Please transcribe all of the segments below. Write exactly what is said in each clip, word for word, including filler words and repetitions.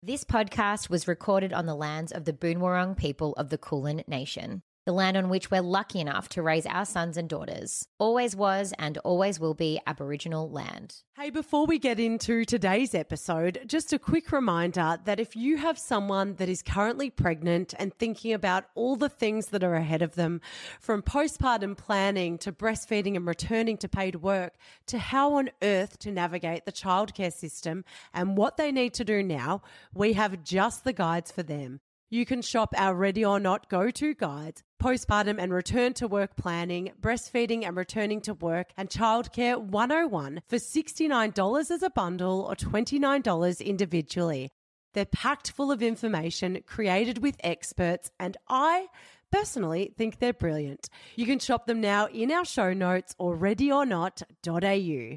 This podcast was recorded on the lands of the Boonwurrung people of the Kulin Nation, the land on which we're lucky enough to raise our sons and daughters. Always was and always will be Aboriginal land. Hey, before we get into today's episode, just a quick reminder that if you have someone that is currently pregnant and thinking about all the things that are ahead of them, from postpartum planning to breastfeeding and returning to paid work, to how on earth to navigate the childcare system and what they need to do now, we have just the guides for them. You can shop our Ready or Not go-to guides, postpartum and return to work planning, breastfeeding and returning to work, and childcare one oh one for sixty-nine dollars as a bundle or twenty-nine dollars individually. They're packed full of information, created with experts, and I personally think they're brilliant. You can shop them now in our show notes or ready or not dot a u.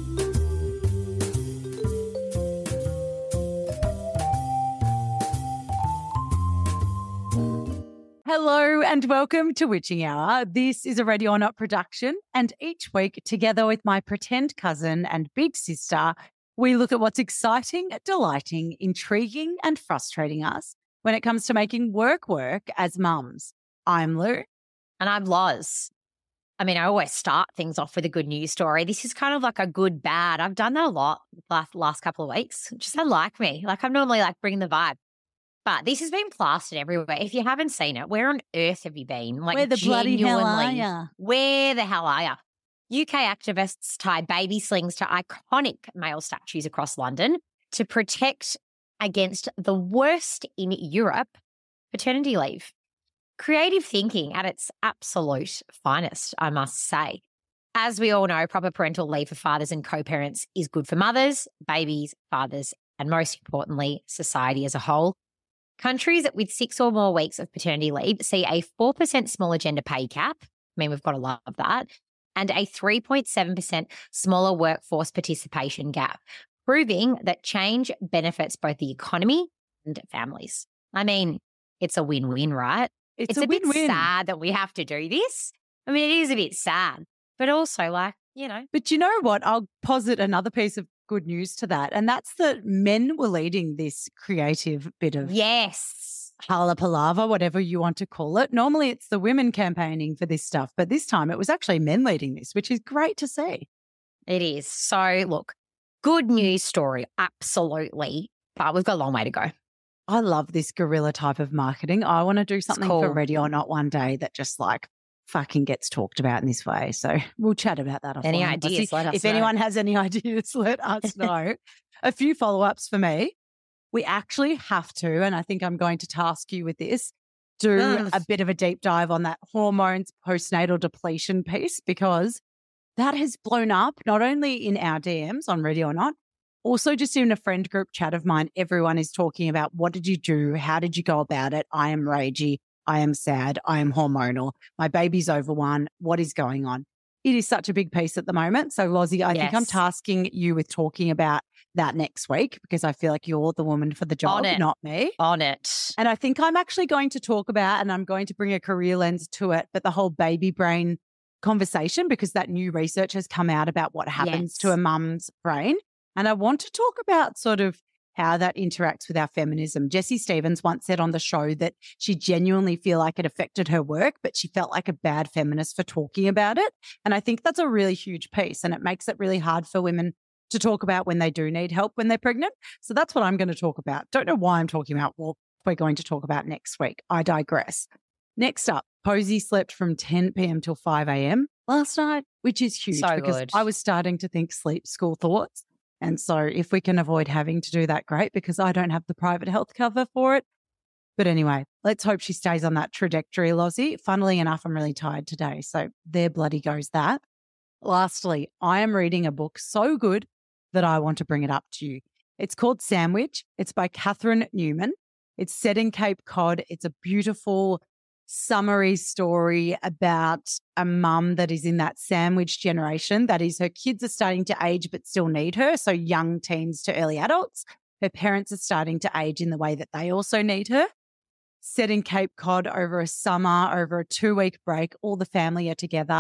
Hello and welcome to Witching Hour. This is a Ready or Not production, and each week, together with my pretend cousin and big sister, we look at what's exciting, delighting, intriguing and frustrating us when it comes to making work work as mums. I'm Lou. And I'm Loz. I mean, I always start things off with a good news story. This is kind of like a good bad. I've done that a lot last, last couple of weeks. Just unlike me. Like I'm normally like bringing the vibe. But this has been plastered everywhere. If you haven't seen it, where on earth have you been? Like, where the bloody hell are you? Where the hell are you? U K activists tied baby slings to iconic male statues across London to protect against the worst in Europe, paternity leave. Creative thinking at its absolute finest, I must say. As we all know, proper parental leave for fathers and co-parents is good for mothers, babies, fathers, and most importantly, society as a whole. Countries with six or more weeks of paternity leave see a four percent smaller gender pay gap. I mean, we've got to love that. And a three point seven percent smaller workforce participation gap, proving that change benefits both the economy and families. I mean, it's a win-win, right? It's, it's a, a bit win-win. sad that we have to do this. I mean, it is a bit sad, but also like, you know. But you know what? I'll posit another piece of good news to that, and that's that men were leading this creative bit of yes hala palava, whatever you want to call it. Normally it's the women campaigning for this stuff, but this time it was actually men leading this, which is great to see. It is. So look, good news story, absolutely, but we've got a long way to go. I love this guerrilla type of marketing. I want to do something cool. for Ready or Not one day that just like fucking gets talked about in this way. So we'll chat about that. Any offline. ideas, let us If know. anyone has any ideas, let us know. A few follow-ups for me. We actually have to, and I think I'm going to task you with this, do Ugh. a bit of a deep dive on that hormones postnatal depletion piece, because that has blown up not only in our D Ms on Ready or Not, also just in a friend group chat of mine. Everyone is talking about, what did you do? How did you go about it? I am ragey. I am sad. I am hormonal. My baby's over one. What is going on? It is such a big piece at the moment. So, Lozzie, I yes. think I'm tasking you with talking about that next week, because I feel like you're the woman for the job, not me. On it. And I think I'm actually going to talk about, and I'm going to bring a career lens to it, but the whole baby brain conversation, because that new research has come out about what happens yes. to a mum's brain. And I want to talk about sort of how that interacts with our feminism. Jessie Stevens once said on the show that she genuinely feel like it affected her work, but she felt like a bad feminist for talking about it. And I think that's a really huge piece, and it makes it really hard for women to talk about when they do need help when they're pregnant. So that's what I'm going to talk about. Don't know why I'm talking about what we're going to talk about next week. I digress. Next up, Posey slept from ten p.m. till five a.m. last night, which is huge so because good. I was starting to think sleep school thoughts. And so if we can avoid having to do that, great, because I don't have the private health cover for it. But anyway, let's hope she stays on that trajectory, Lozzie. Funnily enough, I'm really tired today. So there bloody goes that. Lastly, I am reading a book so good that I want to bring it up to you. It's called Sandwich. It's by Catherine Newman. It's set in Cape Cod. It's a beautiful summary story about a mum that is in that sandwich generation. That is, her kids are starting to age but still need her, so young teens to early adults. Her parents are starting to age in the way that they also need her. Set in Cape Cod over a summer, over a two-week break, all the family are together.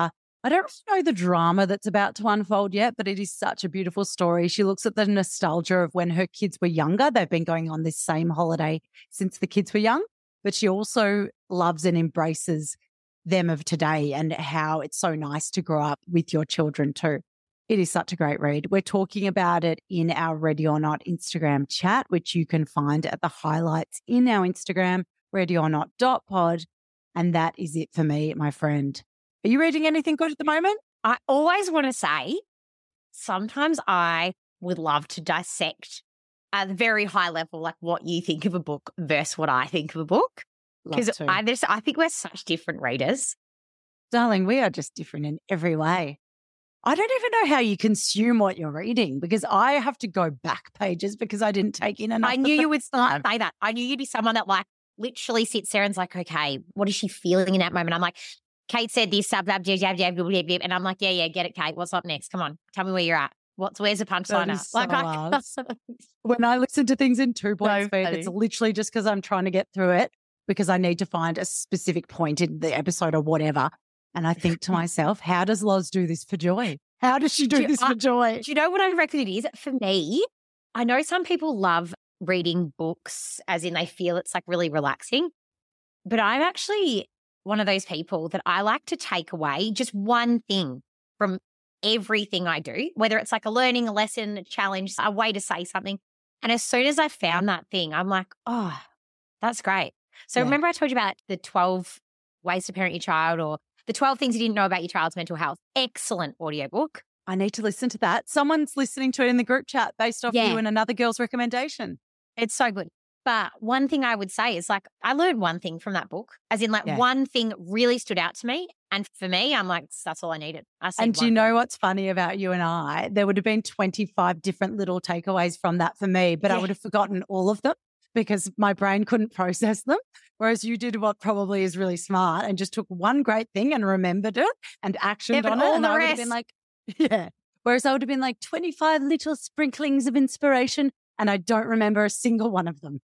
I don't know the drama that's about to unfold yet, but it is such a beautiful story. She looks at the nostalgia of when her kids were younger. They've been going on this same holiday since the kids were young, but she also loves and embraces them of today and how it's so nice to grow up with your children too. It is such a great read. We're talking about it in our Ready or Not Instagram chat, which you can find at the highlights in our Instagram, ready or not dot pod. And that is it for me, my friend. Are you reading anything good at the moment? I always want to say, sometimes I would love to dissect at a very high level, like what you think of a book versus what I think of a book. Because I, just, I think we're such different readers. Darling, we are just different in every way. I don't even know how you consume what you're reading because I have to go back pages because I didn't take in enough. I knew you would start say that. I knew you'd be someone that like literally sits there and's like, okay, what is she feeling in that moment? I'm like, Kate said this, sub, sub, jab, jab, jab, jab, jab, and I'm like, yeah, yeah, get it, Kate. What's up next? Come on, tell me where you're at. What's where's the punchline? So like, I, when I listen to things in two point speed, it's literally just because I'm trying to get through it because I need to find a specific point in the episode or whatever. And I think to myself, how does Loz do this for joy? How does she do, do this I, for joy? Do you know what I reckon it is? For me, I know some people love reading books as in they feel it's like really relaxing, but I'm actually one of those people that I like to take away just one thing from everything I do, whether it's like a learning, a lesson, a challenge, a way to say something. And as soon as I found that thing, I'm like, oh, that's great. So yeah. Remember I told you about the twelve ways to parent your child or the twelve things you didn't know about your child's mental health? Excellent audiobook. I need to listen to that. Someone's listening to it in the group chat based off yeah. you and another girl's recommendation. It's so good. But one thing I would say is like, I learned one thing from that book, as in like yeah. one thing really stood out to me. And for me, I'm like, that's all I needed. I and do you know thing. What's funny about you and I? There would have been twenty-five different little takeaways from that for me, but yeah. I would have forgotten all of them because my brain couldn't process them. Whereas you did what probably is really smart and just took one great thing and remembered it and actioned yeah, on it. And I would have been like, yeah. Whereas I would have been like twenty-five little sprinklings of inspiration and I don't remember a single one of them.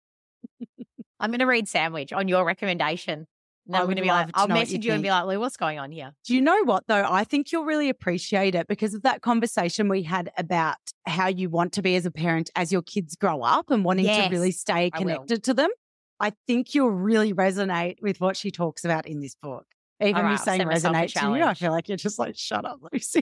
I'm going to read Sandwich on your recommendation. And I'm going to be like, I'll message you, you and be like, Lou, what's going on here? Do you know what, though? I think you'll really appreciate it because of that conversation we had about how you want to be as a parent as your kids grow up and wanting yes, to really stay connected to them. I think you'll really resonate with what she talks about in this book. Even right, me saying resonate to you, I feel like you're just like, shut up, Lucy.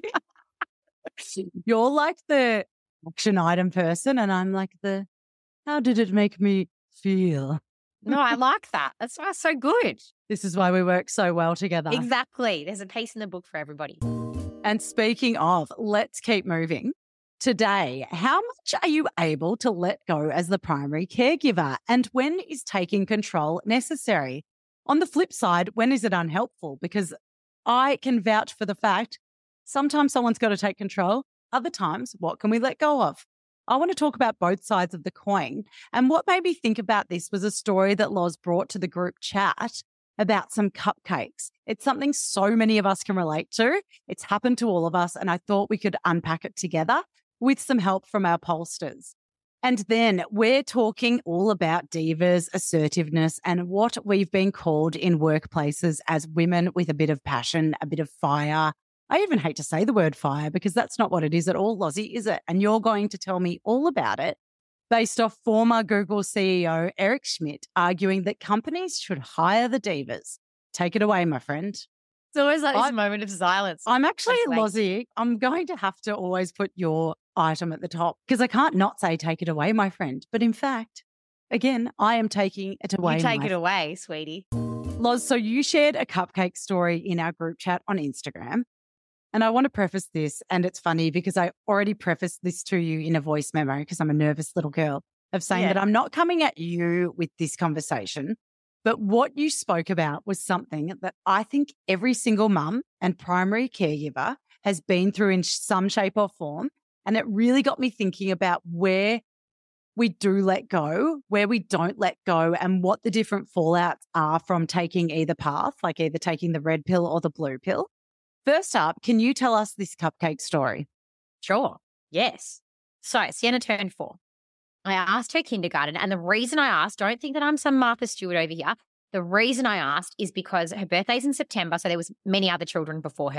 You're like the action item person and I'm like the, how did it make me feel? No, I like that. That's why it's so good. This is why we work so well together. Exactly. There's a piece in the book for everybody. And speaking of, let's keep moving. Today, how much are you able to let go as the primary caregiver? And when is taking control necessary? On the flip side, when is it unhelpful? Because I can vouch for the fact sometimes someone's got to take control. Other times, what can we let go of? I want to talk about both sides of the coin. And what made me think about this was a story that Loz brought to the group chat about some cupcakes. It's something so many of us can relate to. It's happened to all of us. And I thought we could unpack it together with some help from our pollsters. And then we're talking all about divas, assertiveness, and what we've been called in workplaces as women with a bit of passion, a bit of fire. I even hate to say the word fire because that's not what it is at all, Lozzie, is it? And you're going to tell me all about it based off former Google C E O Eric Schmidt arguing that companies should hire the divas. Take it away, my friend. It's always like this moment of silence. I'm actually, Lozzie, I'm going to have to always put your item at the top because I can't not say take it away, my friend. But in fact, again, I am taking it away. You take my it away, sweetie. Loz, so you shared a cupcake story in our group chat on Instagram. And I want to preface this, and it's funny because I already prefaced this to you in a voice memo because I'm a nervous little girl of saying yeah. that I'm not coming at you with this conversation, but what you spoke about was something that I think every single mum and primary caregiver has been through in some shape or form. And it really got me thinking about where we do let go, where we don't let go, and what the different fallouts are from taking either path, like either taking the red pill or the blue pill. First up, can you tell us this cupcake story? Sure. Yes. So Sienna turned four. I asked her kindergarten, and the reason I asked, don't think that I'm some Martha Stewart over here. The reason I asked is because her birthday's in September, so there was many other children before her.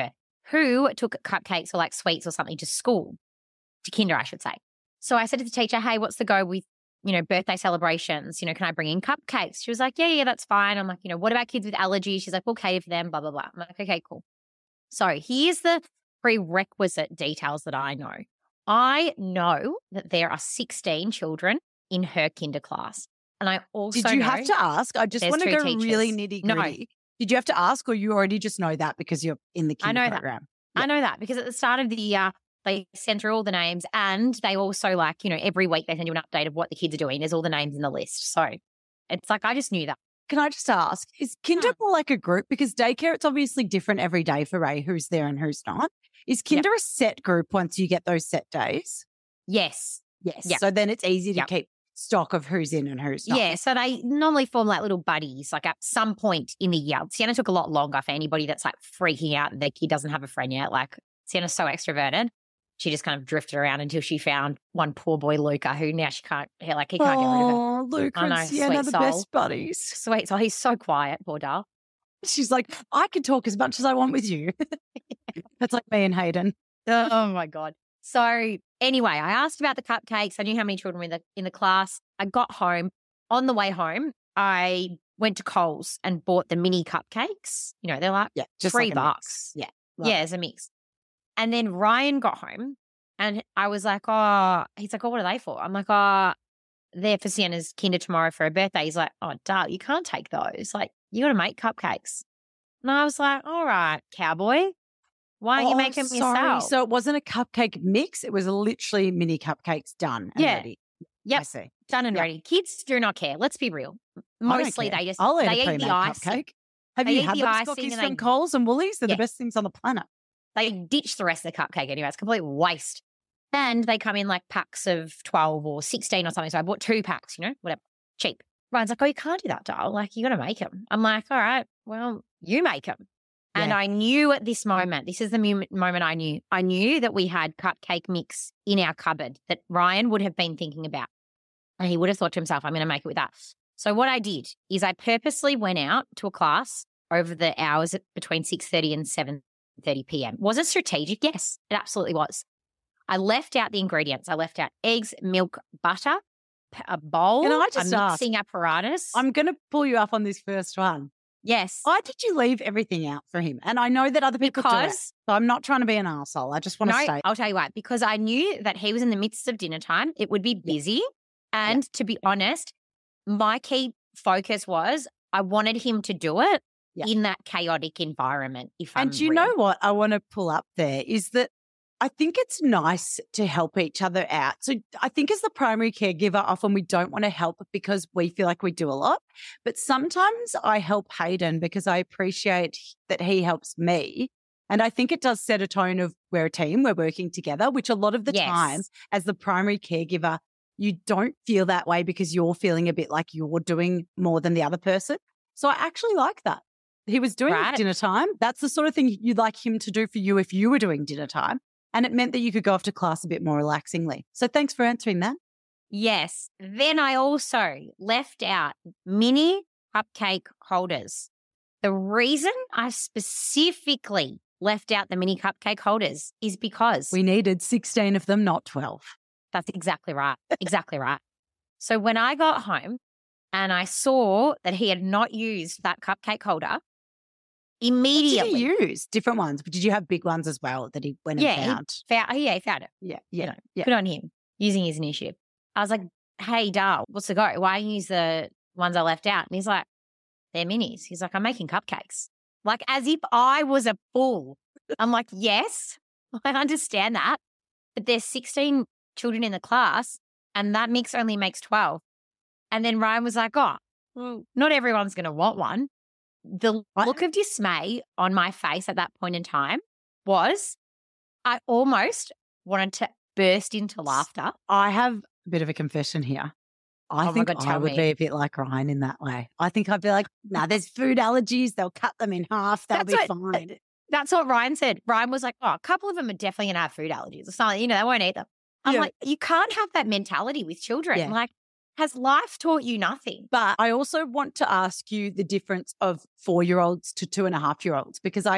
who took cupcakes or like sweets or something to school, to kinder, I should say. So I said to the teacher, hey, what's the go with, you know, birthday celebrations? You know, can I bring in cupcakes? She was like, yeah, yeah, that's fine. I'm like, you know, what about kids with allergies? She's like, we'll cater for them, blah, blah, blah. I'm like, okay, cool. So here's the prerequisite details that I know. I know that there are sixteen children in her kinder class. And I also Did you know have to ask? I just want to two go teachers. really nitty No. gritty. Did you have to ask, or you already just know that because you're in the I kinder know that. program? I know that because at the start of the year, they send through all the names, and they also, like, you know, every week they send you an update of what the kids are doing. There's all the names in the list. So it's like, I just knew that. Can I just ask, is kinder Yeah. more like a group? Because daycare, it's obviously different every day for Ray, who's there and who's not. Is kinder a set group once you get those set days? Yes. Yes. Yep. So then it's easy to Yep. keep stock of who's in and who's not. Yeah. So they normally form like little buddies, like at some point in the year. Sienna took a lot longer for anybody that's like freaking out that their kid doesn't have a friend yet. Like, Sienna's so extroverted. She just kind of drifted around until she found one poor boy, Luca, who now she can't, like, he can't get rid of her. Oh, Luca I and know, Sienna, sweet the soul. best buddies. Sweet. So he's so quiet, poor doll. She's like, I can talk as much as I want with you. That's like me and Hayden. Oh my God. So anyway, I asked about the cupcakes. I knew how many children were in the, in the class. I got home. On the way home, I went to Coles and bought the mini cupcakes. You know, they're like Yeah, just three like a mix. bucks. Yeah. Yeah, it's a mix. And then Ryan got home and I was like, oh, he's like, oh, what are they for? I'm like, oh, they're for Sienna's kinder tomorrow for her birthday. He's like, oh, Dal, you can't take those. Like, you got to make cupcakes. And I was like, all right, cowboy, why don't you Oh, make them sorry. yourself? So it wasn't a cupcake mix. It was literally mini cupcakes done and Yeah. ready. Yep. I see. Done and Yep. ready. Kids do not care. Let's be real. I don't Mostly care. they just I'll eat they a eat pre-made the icing. cupcake. Have They you eat had the those icing cookies and from they- Coles and Woolies? They're Yeah. the best things on the planet. They ditch the rest of the cupcake anyway. It's a complete waste. And they come in like packs of twelve or sixteen or something. So I bought two packs, you know, whatever, cheap. Ryan's like, oh, you can't do that, doll. Like, you got to make them. I'm like, all right, well, you make them. And Yeah. I knew at this moment, this is the mu- moment I knew, I knew that we had cupcake mix in our cupboard that Ryan would have been thinking about. And he would have thought to himself, I'm going to make it with that. So what I did is I purposely went out to a class over the hours at between six thirty and seven thirty p.m. Was it strategic? Yes, it absolutely was. I left out the ingredients. I left out eggs, milk, butter, p- a bowl, Can I a just ask? mixing apparatus. I'm going to pull you up on this first one. yes. Why did you leave everything out for him? And I know that other people do it. Because So I'm not trying to be an arsehole. I just want to no, stay. I'll tell you why. Because I knew that he was in the midst of dinner time. It would be busy. And to be honest, my key focus was I wanted him to do it Yeah. in that chaotic environment. If I'm And do you real. know what I want to pull up there is that I think it's nice to help each other out. So I think as the primary caregiver, often we don't want to help because we feel like we do a lot. But sometimes I help Hayden because I appreciate that he helps me. And I think it does set a tone of we're a team, we're working together, which a lot of the Yes. time as the primary caregiver, you don't feel that way because you're feeling a bit like you're doing more than the other person. So I actually like that. He was doing Right. dinner time. That's the sort of thing you'd like him to do for you if you were doing dinner time. And it meant that you could go off to class a bit more relaxingly. So thanks for answering that. Yes. Then I also left out mini cupcake holders. The reason I specifically left out the mini cupcake holders is because We needed sixteen of them, not twelve. that's exactly right. Exactly right. So when I got home and I saw that he had not used that cupcake holder, What immediately did he use? Different ones. But did you have big ones as well that he went and Yeah, he- found? found, yeah, he found it. Yeah, You yeah, know, yeah. Good on him using his initiative. I was like, hey, Dal, what's the go? Why don't you use the ones I left out? And he's like, they're minis. He's like, I'm making cupcakes. Like as if I was a fool. I'm like, yes, I understand that. But there's sixteen children in the class and that mix only makes twelve. And then Ryan was like, oh, well, not everyone's going to want one. The What? look of dismay on my face at that point in time was I almost wanted to burst into laughter. I have a bit of a confession here. I Oh my think God, I tell would me. be a bit like Ryan in that way. I think I'd be like, nah, there's food allergies. They'll cut them in half. They'll That's be what- fine. That's what Ryan said. Ryan was like, oh, a couple of them are definitely going to have food allergies or something. You know, they won't eat them. I'm Yeah. like, you can't have that mentality with children. Yeah. Like, has life taught you nothing? But I also want to ask you the difference of four-year-olds to two and a half year olds because I'm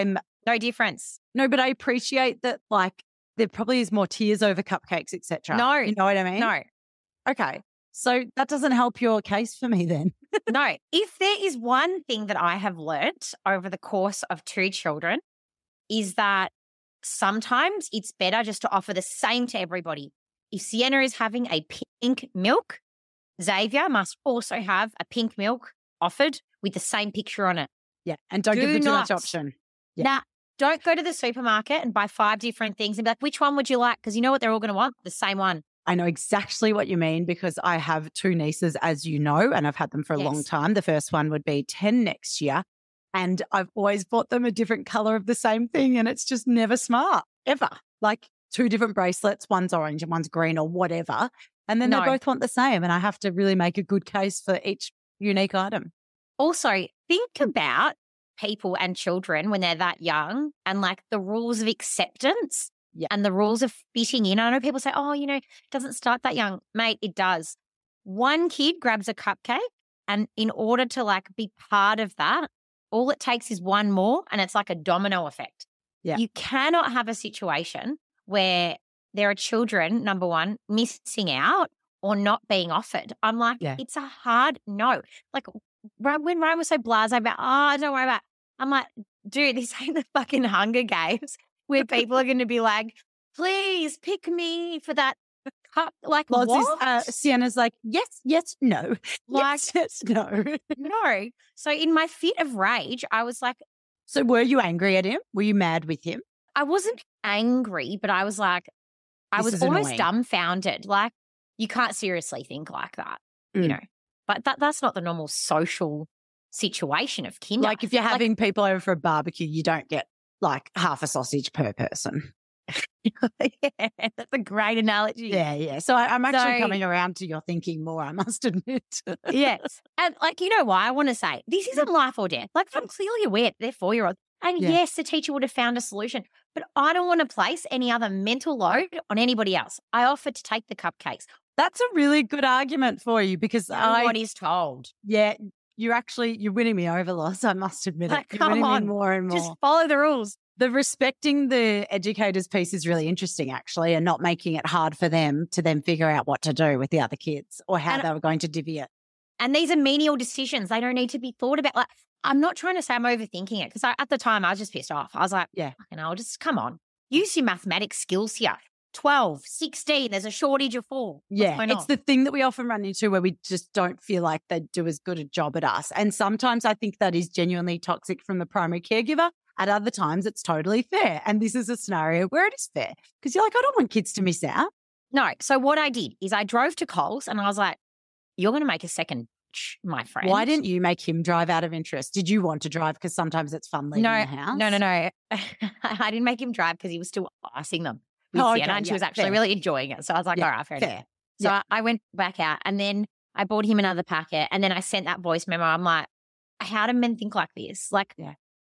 No difference. No, but I appreciate that, like, there probably is more tears over cupcakes, et cetera. No. You know what I mean? No. Okay. So that doesn't help your case for me then. No. If there is one thing that I have learnt over the course of two children is that sometimes it's better just to offer the same to everybody. If Sienna is having a pink milk, Xavier must also have a pink milk offered with the same picture on it. Yeah. And don't Do give them too much not. option. Yeah. Now, don't go to the supermarket and buy five different things and be like, which one would you like? Because you know what they're all going to want? The same one. I know exactly what you mean because I have two nieces, as you know, and I've had them for a Yes. long time. The first one would be ten next year. And I've always bought them a different color of the same thing. And it's just never smart, ever. Like two different bracelets, one's orange and one's green or whatever. And then No. they both want the same. And I have to really make a good case for each unique item. Also, think about people and children when they're that young and like the rules of acceptance Yeah. and the rules of fitting in. I know people say, oh, you know, it doesn't start that young. Mate, it does. One kid grabs a cupcake and in order to like be part of that, all it takes is one more and it's like a domino effect. Yeah. You cannot have a situation where there are children, number one, missing out or not being offered. I'm like, Yeah. it's a hard no. Like Ra- when Ryan was so blasé about, oh, don't worry about it. I'm like, dude, this ain't the fucking Hunger Games where people are going to be like, please pick me for that cup. Like, Loz is, what? uh, Sienna's like, yes, yes, no. Like- yes, yes, no. No. So in my fit of rage, I was like, So were you angry at him? Were you mad with him? I wasn't angry, but I was like, I This was is almost annoying. dumbfounded. Like, you can't seriously think like that, you Mm. know. But that that's not the normal social situation of kinder. Like if you're having people over for a barbecue, you don't get like half a sausage per person. yeah, that's a great analogy. Yeah, yeah. So I, I'm actually So- coming around to your thinking more, I must admit. Yes. And like, you know why I want to say this isn't life or death. Like, I'm clearly aware that they're four year olds. And Yeah. yes, the teacher would have found a solution, but I don't want to place any other mental load on anybody else. I offered to take the cupcakes. That's a really good argument for you because I, What is told. yeah, you're actually, you're winning me over, Loss. I must admit Like, it. You're come winning on. me more and more. Just follow the rules. The respecting the educators piece is really interesting, actually, and not making it hard for them to then figure out what to do with the other kids or how And- they were going to divvy it. And these are menial decisions. They don't need to be thought about. Like, I'm not trying to say I'm overthinking it because at the time I was just pissed off. I was like, Yeah. fucking hell, just come on. Use your mathematics skills here. twelve, sixteen, there's a shortage of four. What's Yeah, going it's on? the thing that we often run into where we just don't feel like they do as good a job at us. And sometimes I think that is genuinely toxic from the primary caregiver. At other times, it's totally fair. And this is a scenario where it is fair because you're like, I don't want kids to miss out. No. So what I did is I drove to Coles and I was like, you're going to make a second, batch, my friend. Why didn't you make him drive out of interest? Did you want to drive? Because sometimes it's fun leaving No, the house. no, no, no. I didn't make him drive because he was still icing them with Oh, Sienna okay, and she yeah, was actually fair. really enjoying it. So I was like, Yeah, all right, fair enough. Fair. So Yeah. I, I went back out and then I bought him another packet and then I sent that voice memo. I'm like, how do men think like this? Like, Yeah.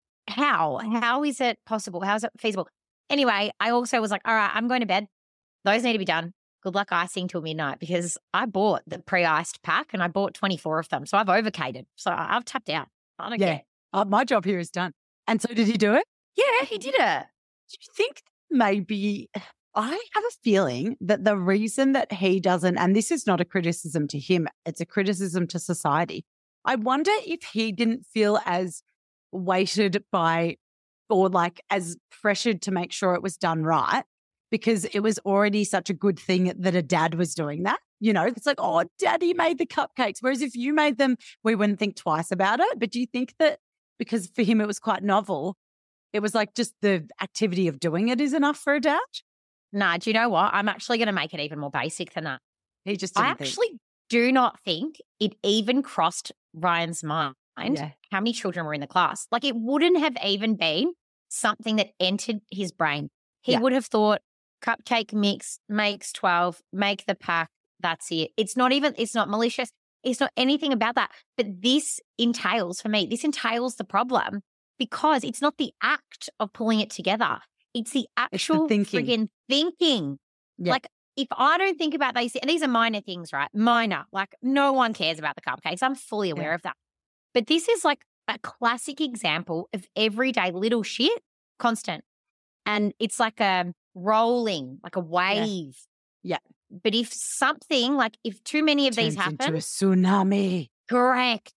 how? How is it possible? How is it feasible? Anyway, I also was like, all right, I'm going to bed. Those need to be done. Good luck icing till midnight because I bought the pre-iced pack and I bought twenty-four of them. So I've overcated. So I- I've tapped out. I don't Yeah. care. Oh, my job here is done. And so did he do it? Yeah, he did it. Do you think maybe I have a feeling that the reason that he doesn't, and this is not a criticism to him, it's a criticism to society. I wonder if he didn't feel as weighted by or like as pressured to make sure it was done right because it was already such a good thing that a dad was doing that. You know, it's like, oh, daddy made the cupcakes. Whereas if you made them, we wouldn't think twice about it. But do you think that because for him it was quite novel, it was like just the activity of doing it is enough for a dad? Nah, do you know what? I'm actually going to make it even more basic than that. He just I didn't think. actually do not think it even crossed Ryan's mind Yeah. how many children were in the class. Like it wouldn't have even been something that entered his brain. He Yeah. would have thought cupcake mix makes twelve, make the pack. That's it. It's not even, it's not malicious. It's not anything about that. But this entails, for me, this entails the problem because it's not the act of pulling it together. It's the actual thinking. friggin' thinking. Yeah. Like if I don't think about these, and these are minor things, right? Minor. Like no one cares about the cupcakes. I'm fully aware Yeah. of that. But this is like a classic example of everyday little shit constant. And it's like a rolling, like a wave. Yeah. But if something, like if too many of these Turns happen. into a tsunami. Correct.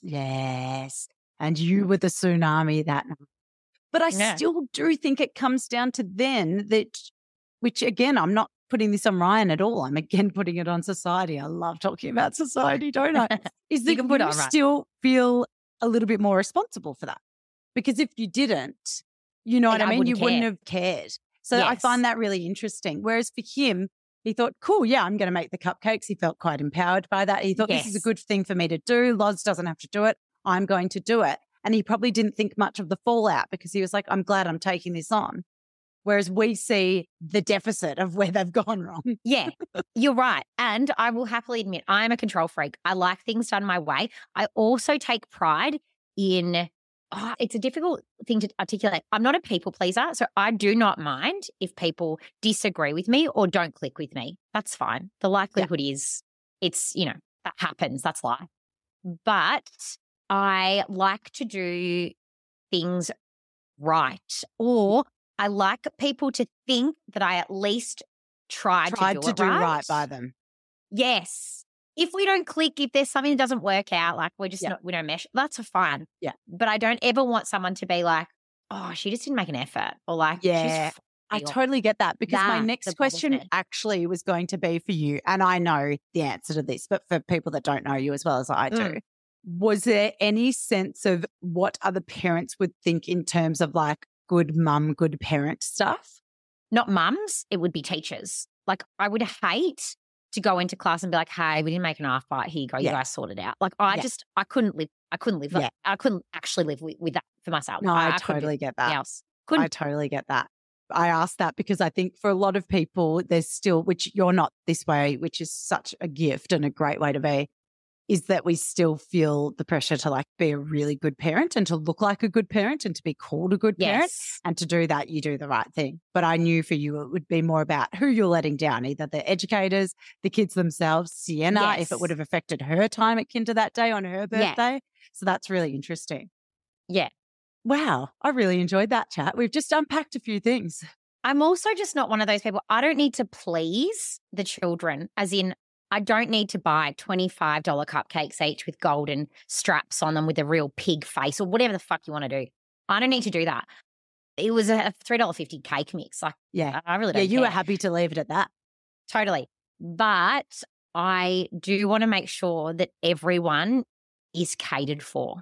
Yes. And you were the tsunami that night. But I Yeah. still do think it comes down to then that, which again, I'm not putting this on Ryan at all. I'm again putting it on society. I love talking about society, don't I? Is that You can put it you on Ryan. still feel a little bit more responsible for that. Because if you didn't, you know Then what I I mean? You wouldn't wouldn't care. have cared. So I Yes. find that really interesting. Whereas for him, he thought, cool, yeah, I'm going to make the cupcakes. He felt quite empowered by that. He thought, this is a Yes. good thing for me to do. Loz doesn't have to do it. I'm going to do it. And he probably didn't think much of the fallout because he was like, I'm glad I'm taking this on. Whereas we see the deficit of where they've gone wrong. Yeah, you're right. And I will happily admit, I'm a control freak. I like things done my way. I also take pride in, oh, it's a difficult thing to articulate. I'm not a people pleaser, so I do not mind if people disagree with me or don't click with me. That's fine. The likelihood is it's, you know, that happens. That's life. But I like to do things right, or I like people to think that I at least tried, Tried to do to it do right. right by them. Yes. If we don't click, if there's something that doesn't work out, like we're just Yeah. not, we don't mesh, that's fine. Yeah. But I don't ever want someone to be like, oh, she just didn't make an effort, or like, Yeah. she's I f- or- totally get that because my That next bothers question me. actually was going to be for you. And I know the answer to this, but for people that don't know you as well as I do, Mm. was there any sense of what other parents would think in terms of like good mum, good parent stuff? not mums, it would be teachers. Like I would hate to go into class and be like, hey, we didn't make an half bite. Here you go. You Yeah. guys sort it out. Like I Yeah. just, I couldn't live. I couldn't live. Yeah. I couldn't actually live with, with that for myself. No, I, couldn't do totally get anything that. else. Couldn't. I totally get that. I asked that because I think for a lot of people, there's still, which you're not this way, which is such a gift and a great way to be, is that we still feel the pressure to like be a really good parent and to look like a good parent and to be called a good parent. Yes. And to do that, you do the right thing. But I knew for you, it would be more about who you're letting down, either the educators, the kids themselves, Sienna, if it Yes. would have affected her time at Kinder that day on her Yeah. birthday. So that's really interesting. Yeah. Wow. I really enjoyed that chat. We've just unpacked a few things. I'm also just not one of those people. I don't need to please the children, as in, I don't need to buy twenty-five dollars cupcakes each with golden straps on them with a real pig face or whatever the fuck you want to do. I don't need to do that. It was a three dollars fifty cake mix. Like, Yeah. I really Yeah, don't you care. were happy to leave it at that. Totally. But I do want to make sure that everyone is catered for.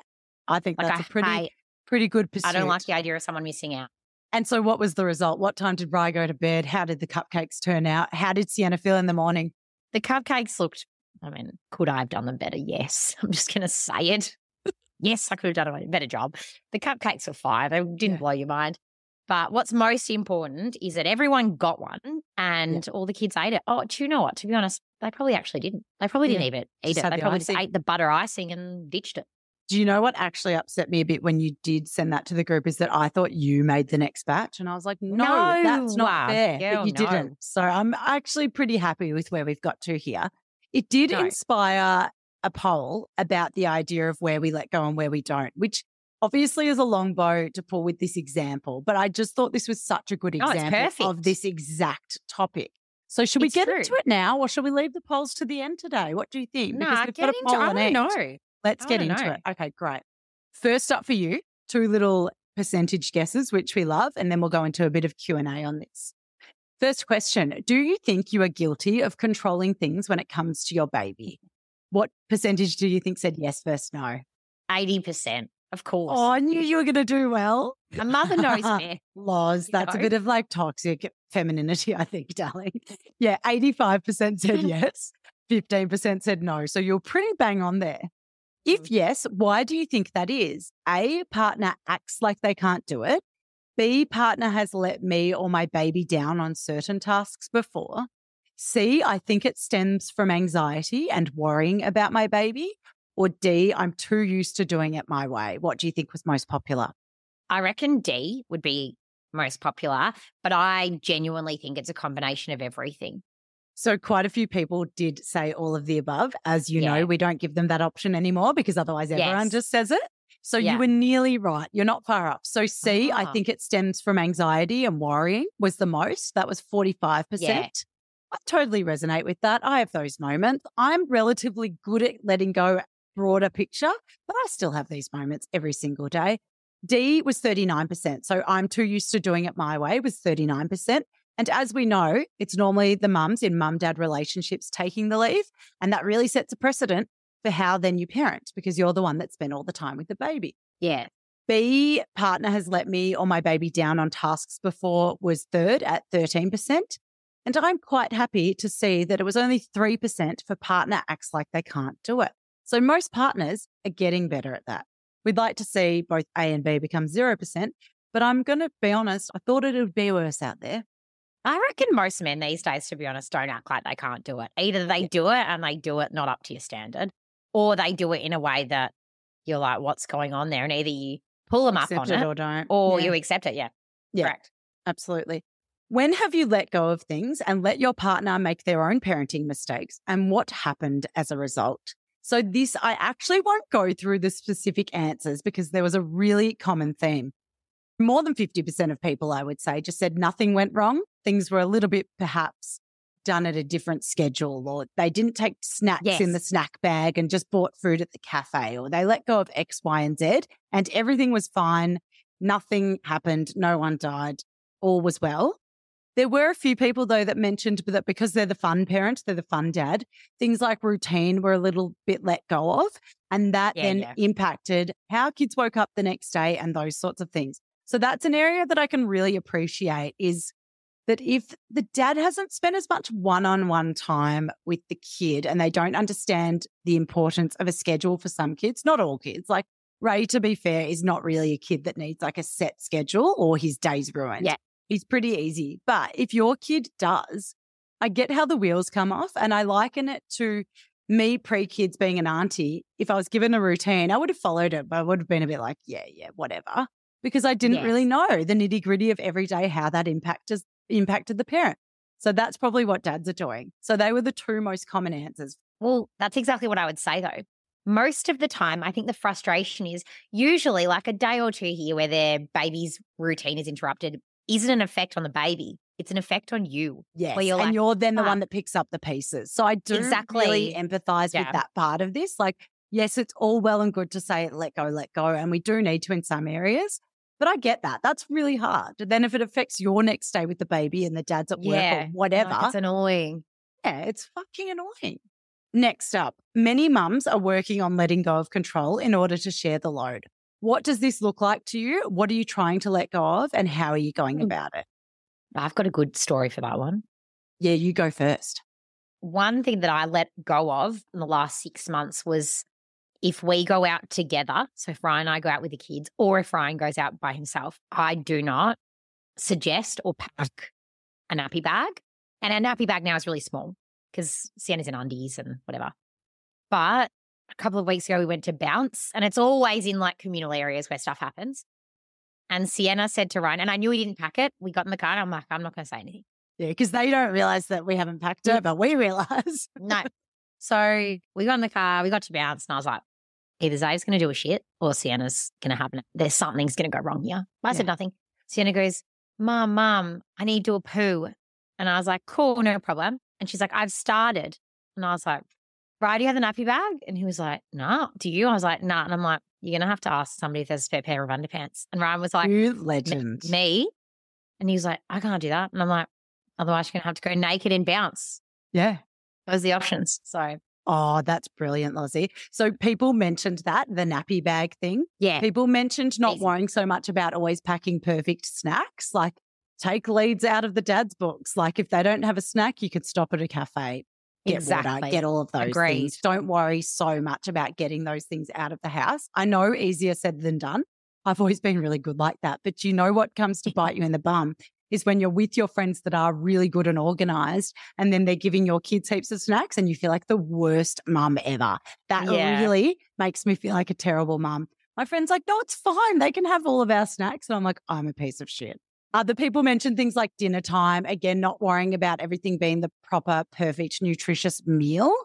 I think Like, that's I a pretty, hate, pretty good pursuit. I don't like the idea of someone missing out. And so what was the result? What time did Rye go to bed? How did the cupcakes turn out? How did Sienna feel in the morning? The cupcakes looked, I mean, could I have done them better? Yes. I'm just going to say it. Yes, I could have done a better job. The cupcakes were fine. They didn't Yeah. blow your mind. But what's most important is that everyone got one and all the kids ate it. Oh, do you know what? To be honest, they probably actually didn't. They probably didn't Yeah. even eat Just it. had They the probably icing. just ate the butter icing and ditched it. Do you know what actually upset me a bit when you did send that to the group is that I thought you made the next batch. And I was like, no, that's No, not fair that girl, you no. didn't. So I'm actually pretty happy with where we've got to here. It did No. inspire a poll about the idea of where we let go and where we don't, which obviously is a long bow to pull with this example. But I just thought this was such a good Oh, it's example perfect. of this exact topic. So should we It's get true. into it now or should we leave the polls to the end today? What do you think? Because Nah, we've get got a into poll I on don't each. know. Let's I get don't into know. it. Okay, great. First up for you, two little percentage guesses, which we love, and then we'll go into a bit of Q and A on this. First question, do you think you are guilty of controlling things when it comes to your baby? What percentage do you think said yes versus no? eighty percent, of course. Oh, I knew you were going to do well. A mother knows best. Loz, You that's a know? bit of like toxic femininity, I think, darling. Yeah, eighty-five percent said yes, fifteen percent said no. So you're pretty bang on there. If yes, why do you think that is? A, partner acts like they can't do it. B, partner has let me or my baby down on certain tasks before. C, I think it stems from anxiety and worrying about my baby. Or D, I'm too used to doing it my way. What do you think was most popular? I reckon D would be most popular, but I genuinely think it's a combination of everything. So quite a few people did say all of the above. As you know, Yeah. we don't give them that option anymore because otherwise everyone Yes. just says it. So Yeah. you were nearly right. You're not far up. So C, I Ah. think it stems from anxiety and worrying was the most. That was forty-five percent. I totally resonate with that. I have those moments. I'm relatively good at letting go broader picture, but I still have these moments every single day. D was thirty-nine percent. So I'm too used to doing it my way was thirty-nine percent. And as we know, it's normally the mums in mum-dad relationships taking the leave. And that really sets a precedent for how then you parent because you're the one that spent all the time with the baby. Yeah. B, partner has let me or my baby down on tasks before was third at thirteen percent. And I'm quite happy to see that it was only three percent for partner acts like they can't do it. So most partners are getting better at that. We'd like to see both A and B become zero percent, but I'm going to be honest, I thought it would be worse out there. I reckon most men these days, to be honest, don't act like they can't do it. Either they do it and they do it not up to your standard, or they do it in a way that you're like, what's going on there? And either you pull them Accept up on it it or don't. or Yeah. you accept it. Yeah. Yeah. Correct. Absolutely. When have you let go of things and let your partner make their own parenting mistakes? And what happened as a result? So this, I actually won't go through the specific answers because there was a really common theme. More than fifty percent of people, I would say, just said nothing went wrong. Things were a little bit perhaps done at a different schedule, or they didn't take snacks Yes. in the snack bag and just bought food at the cafe, or they let go of X, Y, and Z and everything was fine. Nothing happened. No one died. All was well. There were a few people, though, that mentioned that because they're the fun parent, they're the fun dad, things like routine were a little bit let go of. And that Yeah, then yeah. impacted how kids woke up the next day and those sorts of things. So that's an area that I can really appreciate is that if the dad hasn't spent as much one-on-one time with the kid and they don't understand the importance of a schedule for some kids, not all kids, like Ray, to be fair, is not really a kid that needs like a set schedule or his day's ruined. Yeah. He's pretty easy. But if your kid does, I get how the wheels come off and I liken it to me pre-kids being an auntie. If I was given a routine, I would have followed it, but I would have been a bit like, yeah, yeah, whatever. Because I didn't Yes. really know the nitty gritty of every day, how that impacted, impacted the parent. So that's probably what dads are doing. So they were the two most common answers. Well, that's exactly what I would say, though. Most of the time, I think the frustration is usually like a day or two here where their baby's routine is interrupted isn't an effect on the baby. It's an effect on you. Yes. Where you're and like, you're then the "Ah." one that picks up the pieces. So I do Exactly. really empathize Yeah. with that part of this. Like, yes, it's all well and good to say, let go, let go. And we do need to in some areas. But I get that. That's really hard. Then if it affects your next day with the baby and the dad's at work Yeah. or whatever, Like, it's annoying. yeah, it's fucking annoying. Next up, many mums are working on letting go of control in order to share the load. What does this look like to you? What are you trying to let go of and how are you going Mm. about it? I've got a good story for that one. Yeah, you go first. One thing that I let go of in the last six months was if we go out together, so if Ryan and I go out with the kids, or if Ryan goes out by himself, I do not suggest or pack a nappy bag. And our nappy bag now is really small because Sienna's in undies and whatever. But a couple of weeks ago, we went to Bounce, and it's always in like communal areas where stuff happens. And Sienna said to Ryan, and I knew he didn't pack it. We got in the car and I'm like, I'm not going to say anything. Yeah, because they don't realize that we haven't packed it, but we realize. No. So we got in the car, we got to Bounce, and I was like, either Zave's going to do a shit or Sienna's going to happen. There's something's going to go wrong here. I said Yeah. nothing. Sienna goes, Mom, Mom, I need to do a poo. And I was like, cool, no problem. And she's like, I've started. And I was like, right, do you have the nappy bag? And he was like, no. Do you? I was like, nah. And I'm like, you're going to have to ask somebody if there's a spare pair of underpants. And Ryan was like, You "Me- legend. me? And he was like, I can't do that. And I'm like, otherwise you're going to have to go naked and bounce. Yeah. Those are the options. So Oh, that's brilliant, Lozzie. So people mentioned that, the nappy bag thing. yeah, People mentioned not Easy. worrying so much about always packing perfect snacks. Like take leads out of the dad's books. Like if they don't have a snack, you could stop at a cafe, get water, Exactly. get all of those Agreed. things. Don't worry so much about getting those things out of the house. I know easier said than done. I've always been really good like that. But you know what comes to bite you in the bum is when you're with your friends that are really good and organized and then they're giving your kids heaps of snacks and you feel like the worst mum ever. That Yeah. really makes me feel like a terrible mum. My friend's like, no, it's fine. They can have all of our snacks. And I'm like, I'm a piece of shit. Other people mentioned things like dinner time. Again, not worrying about everything being the proper, perfect, nutritious meal.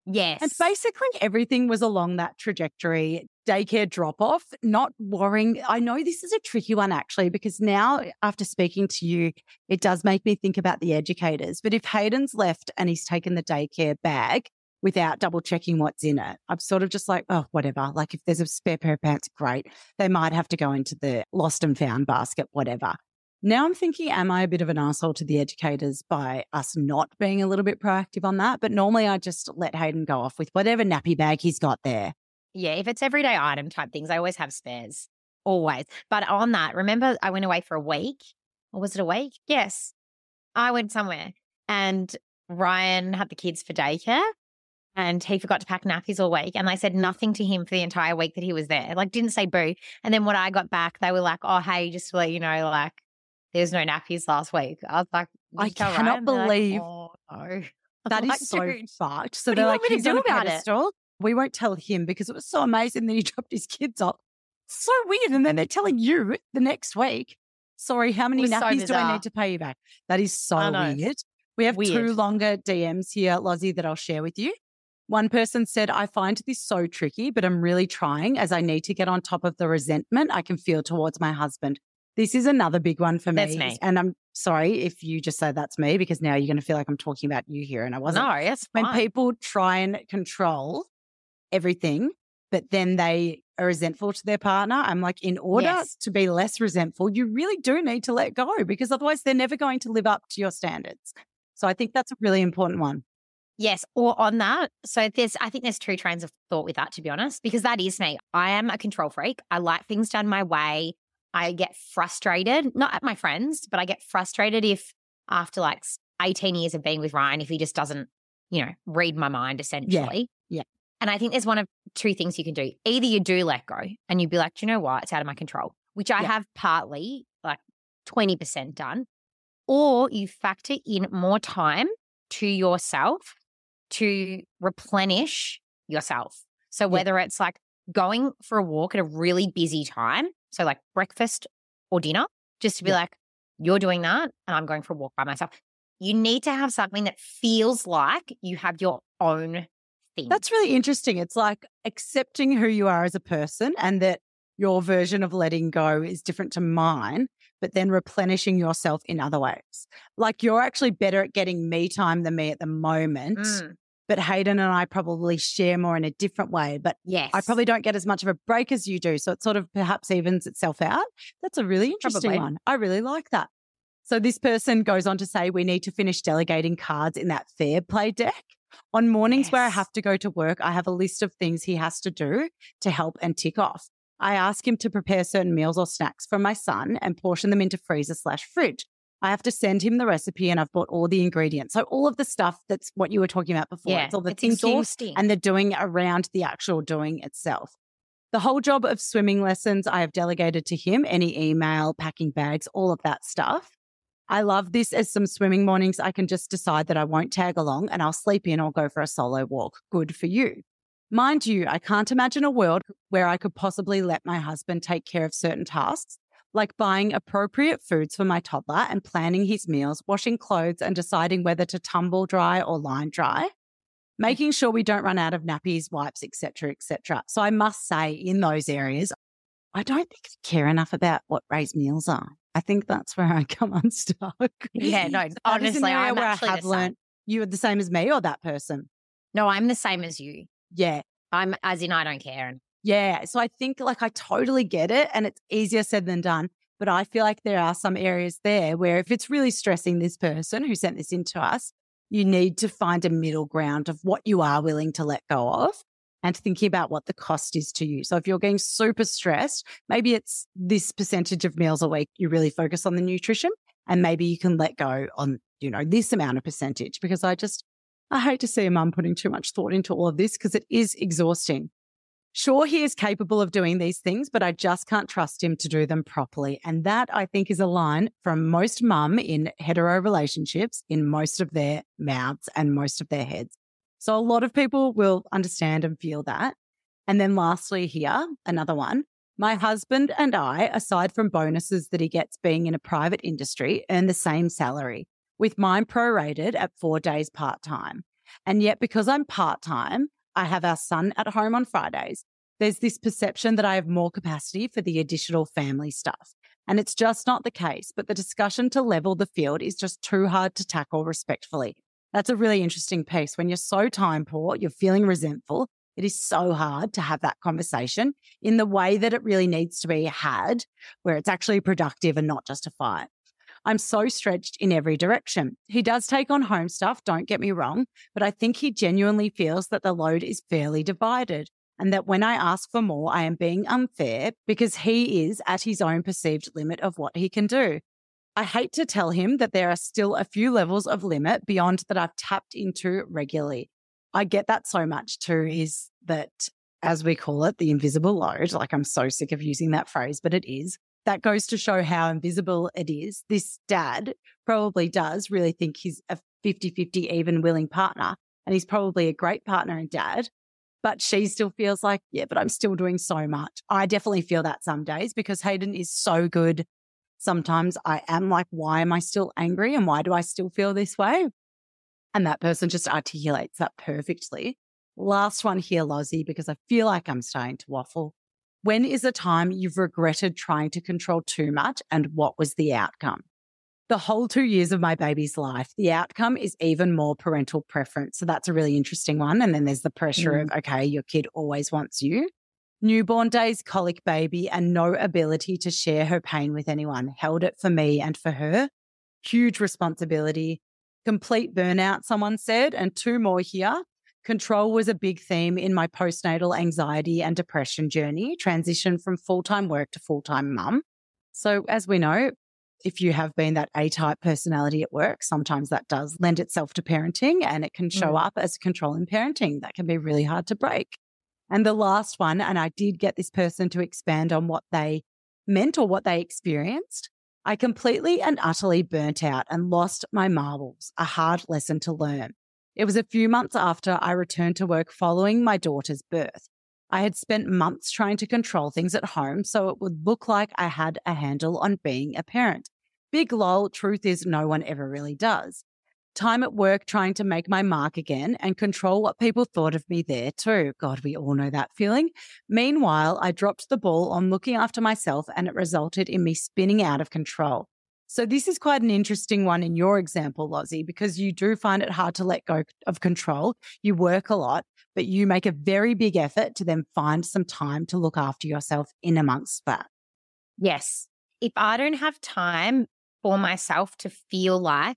Yes. And basically everything was along that trajectory. Daycare drop-off, not worrying. I know this is a tricky one actually, because now after speaking to you, it does make me think about the educators. But if Hayden's left and he's taken the daycare bag without double checking what's in it, I'm sort of just like, oh, whatever. Like if there's a spare pair of pants, great. They might have to go into the lost and found basket, whatever. Now I'm thinking, am I a bit of an asshole to the educators by us not being a little bit proactive on that? But normally I just let Hayden go off with whatever nappy bag he's got there. Yeah, if it's everyday item type things, I always have spares. Always. But on that, remember I went away for a week? Or was it a week? Yes. I went somewhere and Ryan had the kids for daycare and he forgot to pack nappies all week. And I said nothing to him for the entire week that he was there. Like, didn't say boo. And then when I got back, they were like, oh, hey, just to let you know, like, there's no nappies last week. I was like, I cannot believe like, oh, no. that is like, so dude, fucked. So what do they're you like, want me to he's do on a about it? pedestal. We won't tell him because it was so amazing that he dropped his kids off. So weird. And then they're telling you the next week, sorry, how many was so nappies do I bizarre. need to pay you back? That is so I know. weird. We have two Weird. longer D Ms here, Lozzie, that I'll share with you. One person said, I find this so tricky, but I'm really trying as I need to get on top of the resentment I can feel towards my husband. This is another big one for me. That's me. And I'm sorry if you just say that's me, because now you're going to feel like I'm talking about you here and I wasn't. No, it's When fine. people try and control everything, but then they are resentful to their partner, I'm like, in order Yes. to be less resentful, you really do need to let go, because otherwise they're never going to live up to your standards. So I think that's a really important one. Yes, or on that. So there's, I think there's two trains of thought with that, to be honest, because that is me. I am a control freak. I like things done my way. I get frustrated, not at my friends, but I get frustrated if after like eighteen years of being with Ryan, if he just doesn't, you know, read my mind essentially. Yeah. And I think there's one of two things you can do. Either you do let go and you'd be like, do you know what? It's out of my control, which I Yeah. have partly like twenty percent done, or you factor in more time to yourself to replenish yourself. So whether it's like going for a walk at a really busy time, so like breakfast or dinner, just to be Yeah. like, you're doing that and I'm going for a walk by myself. You need to have something that feels like you have your own thing. That's really interesting. It's like accepting who you are as a person and that your version of letting go is different to mine, but then replenishing yourself in other ways. Like you're actually better at getting me time than me at the moment, Mm, but Hayden and I probably share more in a different way. But yes. I probably don't get as much of a break as you do. So it sort of perhaps evens itself out. That's a really interesting Probably. one. I really like that. So this person goes on to say, we need to finish delegating cards in that fair play deck. On mornings where I Yes. have to go to work, I have a list of things he has to do to help and tick off. I ask him to prepare certain meals or snacks for my son and portion them into freezer slash fridge. I have to send him the recipe and I've bought all the ingredients. So all of the stuff that's what you were talking about before. Yeah, It's all the it's thinking exhausting. and the doing around the actual doing itself. The whole job of swimming lessons I have delegated to him, any email, packing bags, all of that stuff. I love this as some swimming mornings. I can just decide that I won't tag along and I'll sleep in or go for a solo walk. Good for you. Mind you, I can't imagine a world where I could possibly let my husband take care of certain tasks, like buying appropriate foods for my toddler and planning his meals, washing clothes and deciding whether to tumble dry or line dry, making sure we don't run out of nappies, wipes, et cetera, et cetera. So I must say in those areas, I don't think I care enough about what Ray's meals are. I think that's where I come unstuck. Yeah, no, That is an honestly, area I'm where actually I the have same. learned you are the same as me or that person. No, I'm the same as you. Yeah. I'm as in I don't care. Yeah. So I think like I totally get it and it's easier said than done. But I feel like there are some areas there where if it's really stressing this person who sent this in to us, you need to find a middle ground of what you are willing to let go of and thinking about what the cost is to you. So if you're getting super stressed, maybe it's this percentage of meals a week you really focus on the nutrition and maybe you can let go on, you know, this amount of percentage, because I just, I hate to see a mum putting too much thought into all of this because it is exhausting. Sure, he is capable of doing these things, but I just can't trust him to do them properly. And that, I think, is a line from most mum in hetero relationships in most of their mouths and most of their heads. So a lot of people will understand and feel that. And then lastly here, another one. My husband and I, aside from bonuses that he gets being in a private industry, earn the same salary, with mine prorated at four days part-time. And yet, because I'm part-time, I have our son at home on Fridays. There's this perception that I have more capacity for the additional family stuff. And it's just not the case. But the discussion to level the field is just too hard to tackle respectfully. That's a really interesting piece. When you're so time poor, you're feeling resentful. It is so hard to have that conversation in the way that it really needs to be had, where it's actually productive and not just a fight. I'm so stretched in every direction. He does take on home stuff, don't get me wrong, but I think he genuinely feels that the load is fairly divided and that when I ask for more, I am being unfair because he is at his own perceived limit of what he can do. I hate to tell him that there are still a few levels of limit beyond that I've tapped into regularly. I get that so much too, is that, as we call it, the invisible load. Like, I'm so sick of using that phrase, but it is. That goes to show how invisible it is. This dad probably does really think he's a fifty-fifty even willing partner, and he's probably a great partner and dad, but she still feels like, yeah, but I'm still doing so much. I definitely feel that some days because Hayden is so good. Sometimes I am like, why am I still angry and why do I still feel this way? And that person just articulates that perfectly. Last one here, Lozzie, because I feel like I'm starting to waffle. When is a time you've regretted trying to control too much and what was the outcome? The whole two years of my baby's life, the outcome is even more parental preference. So that's a really interesting one. And then there's the pressure mm. of, okay, your kid always wants you. Newborn days, colic baby, and no ability to share her pain with anyone. Held it for me and for her. Huge responsibility. Complete burnout, someone said, and two more here. Control was a big theme in my postnatal anxiety and depression journey, transition from full-time work to full-time mum. So as we know, if you have been that A-type personality at work, sometimes that does lend itself to parenting and it can show mm. up as control in parenting. That can be really hard to break. And the last one, and I did get this person to expand on what they meant or what they experienced. I completely and utterly burnt out and lost my marbles, a hard lesson to learn. It was a few months after I returned to work following my daughter's birth. I had spent months trying to control things at home so it would look like I had a handle on being a parent. Big lol, truth is no one ever really does. Time at work trying to make my mark again and control what people thought of me there too. God, we all know that feeling. Meanwhile, I dropped the ball on looking after myself and it resulted in me spinning out of control. So this is quite an interesting one in your example, Lozzie, because you do find it hard to let go of control. You work a lot, but you make a very big effort to then find some time to look after yourself in amongst that. Yes. If I don't have time for myself to feel like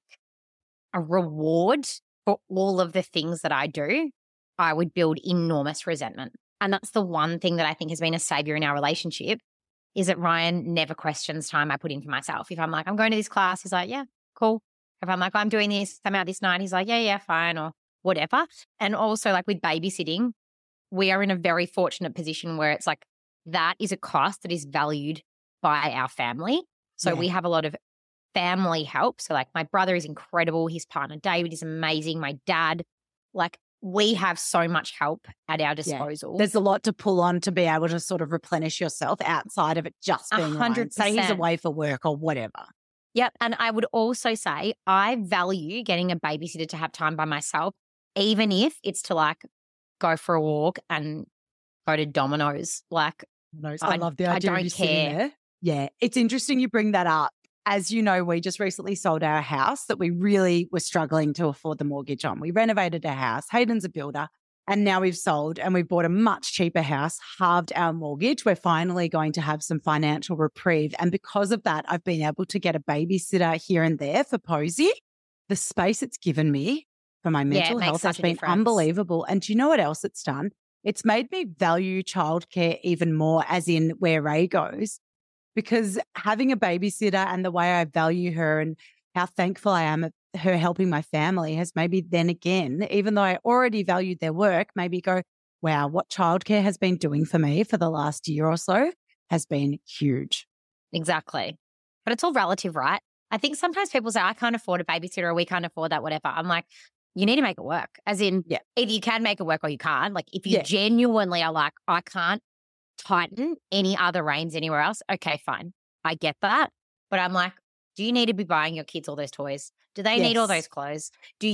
a reward for all of the things that I do, I would build enormous resentment. And that's the one thing that I think has been a savior in our relationship is that Ryan never questions time I put in for myself. If I'm like, I'm going to this class, he's like, yeah, cool. If I'm like, I'm doing this, I'm out this night, he's like, yeah, yeah, fine, or whatever. And also like with babysitting, we are in a very fortunate position where it's like that is a cost that is valued by our family. So yeah. we have a lot of family help. So like my brother is incredible. His partner David is amazing. My dad, like we have so much help at our disposal. Yeah. There's a lot to pull on to be able to sort of replenish yourself outside of it just being one hundred percent. Say he's away for work or whatever. Yep. And I would also say I value getting a babysitter to have time by myself, even if it's to like go for a walk and go to Domino's. Like I, I love the idea I don't of you care. Sitting there. Yeah. It's interesting you bring that up. As you know, we just recently sold our house that we really were struggling to afford the mortgage on. We renovated a house. Hayden's a builder. And now we've sold and we've bought a much cheaper house, halved our mortgage. We're finally going to have some financial reprieve. And because of that, I've been able to get a babysitter here and there for Posey. The space it's given me for my mental yeah, health has been difference. unbelievable. And do you know what else it's done? It's made me value childcare even more, as in where Ray goes. Because having a babysitter and the way I value her and how thankful I am at her helping my family has maybe then again, even though I already valued their work, maybe go, wow, what childcare has been doing for me for the last year or so has been huge. Exactly. But it's all relative, right? I think sometimes people say, I can't afford a babysitter or we can't afford that, whatever. I'm like, you need to make it work. As in, yeah. either you can make it work or you can't. Like if you yeah. genuinely are like, I can't tighten any other reins anywhere else, okay, fine. I get that. But I'm like, do you need to be buying your kids all those toys? Do they yes. need all those clothes? Do you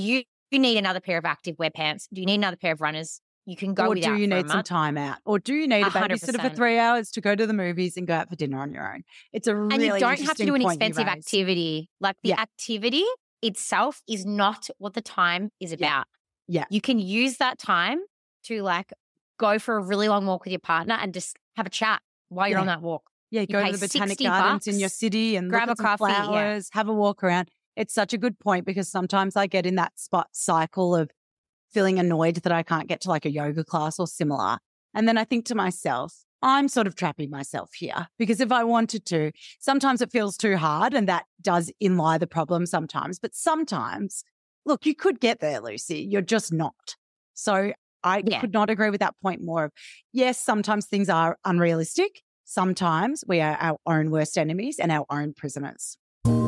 you need another pair of activewear pants? Do you need another pair of runners? You can go or without do you for a need some month. time out? Or do you need a one hundred babysitter for percent. three hours to go to the movies and go out for dinner on your own? It's a really And you don't have to interesting do an point you expensive raise. activity. Like the Yeah. activity itself is not what the time is about. Yeah. You can use that time to like go for a really long walk with your partner and just have a chat while you're Yeah. on that walk. Yeah, You go pay to the Botanic sixty Gardens in your bucks, city and grab look a at some coffee, yeah. flowers, have a walk around. It's such a good point because sometimes I get in that spot cycle of feeling annoyed that I can't get to like a yoga class or similar. And then I think to myself, I'm sort of trapping myself here because if I wanted to, sometimes it feels too hard and that does inlie the problem sometimes. But sometimes, look, you could get there, Lucy. You're just not. So I Yeah. could not agree with that point more of, yes, sometimes things are unrealistic. Sometimes we are our own worst enemies and our own prisoners.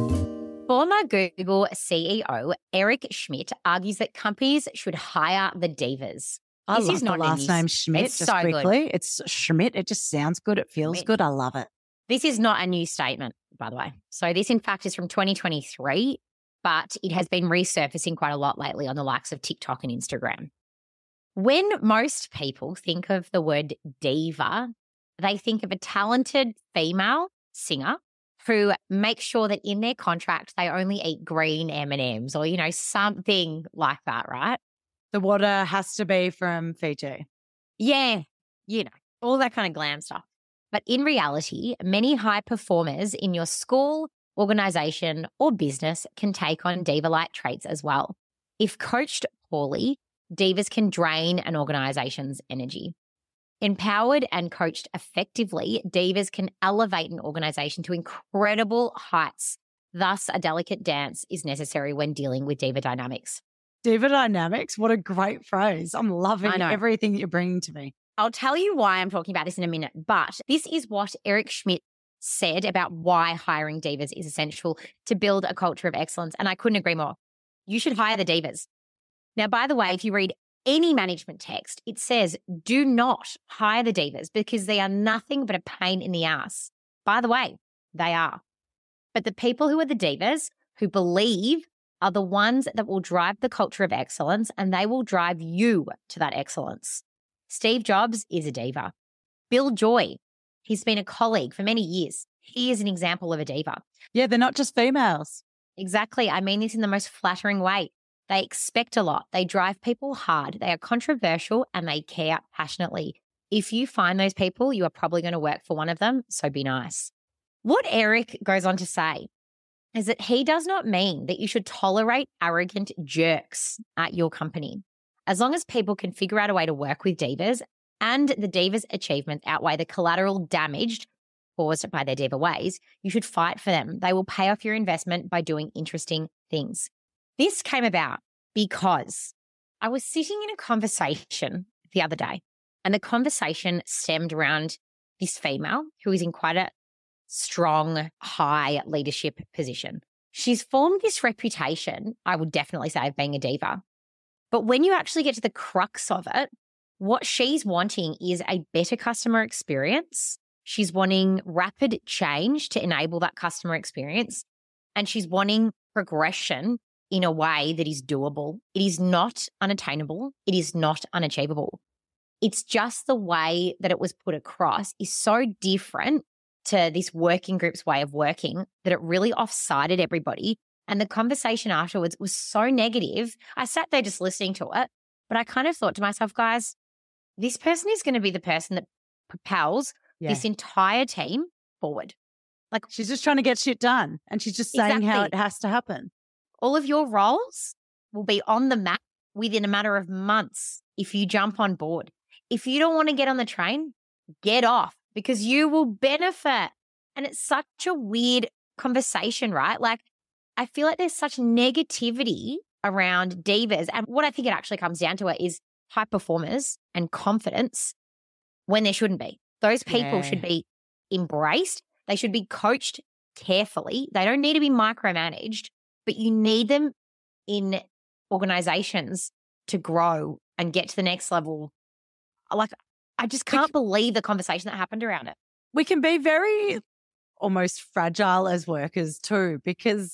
Former Google C E O Eric Schmidt argues that companies should hire the divas. I This love is the not a last news- name Schmidt, it's just so good. quickly. It's Schmidt. It just sounds good. It feels Schmidt. good. I love it. This is not a new statement, by the way. So this, in fact, is from twenty twenty-three, but it has been resurfacing quite a lot lately on the likes of TikTok and Instagram. When most people think of the word diva, they think of a talented female singer who makes sure that in their contract they only eat green M and M's or, you know, something like that, right? The water has to be from Fiji. Yeah, you know, all that kind of glam stuff. But in reality, many high performers in your school, organization, or business can take on diva-like traits as well. If coached poorly, divas can drain an organization's energy. Empowered and coached effectively, divas can elevate an organization to incredible heights. Thus, a delicate dance is necessary when dealing with diva dynamics. Diva dynamics. What a great phrase. I'm loving I know. everything that you're bringing to me. I'll tell you why I'm talking about this in a minute, but this is what Eric Schmidt said about why hiring divas is essential to build a culture of excellence. And I couldn't agree more. You should hire the divas. Now, by the way, if you read any management text, it says do not hire the divas because they are nothing but a pain in the ass. By the way, they are. But the people who are the divas, who believe, are the ones that will drive the culture of excellence, and they will drive you to that excellence. Steve Jobs is a diva. Bill Joy, he's been a colleague for many years. He is an example of a diva. Yeah, they're not just females. Exactly. I mean this in the most flattering way. They expect a lot. They drive people hard. They are controversial and they care passionately. If you find those people, you are probably going to work for one of them, so be nice. What Eric goes on to say is that he does not mean that you should tolerate arrogant jerks at your company. As long as people can figure out a way to work with divas and the divas' achievements outweigh the collateral damage caused by their diva ways, you should fight for them. They will pay off your investment by doing interesting things. This came about because I was sitting in a conversation the other day, and the conversation stemmed around this female who is in quite a strong, high leadership position. She's formed this reputation, I would definitely say, of being a diva. But when you actually get to the crux of it, what she's wanting is a better customer experience. She's wanting rapid change to enable that customer experience. And she's wanting progression in a way that is doable. It is not unattainable. It is not unachievable. It's just the way that it was put across is so different to this working group's way of working that it really offsided everybody. And the conversation afterwards was so negative. I sat there just listening to it, but I kind of thought to myself, guys, this person is going to be the person that propels Yeah. this entire team forward. Like, She's just trying to get shit done. And she's just saying how it Exactly. has to happen. all of your roles will be on the map within a matter of months if you jump on board. If you don't want to get on the train, get off because you will benefit. And it's such a weird conversation, right? Like, I feel like there's such negativity around divas. And what I think it actually comes down to it is high performers and confidence when there shouldn't be. Those people Yeah. should be embraced. They should be coached carefully. They don't need to be micromanaged, but you need them in organizations to grow and get to the next level. Like, I just can't believe the conversation that happened around it. We can be very almost fragile as workers too, because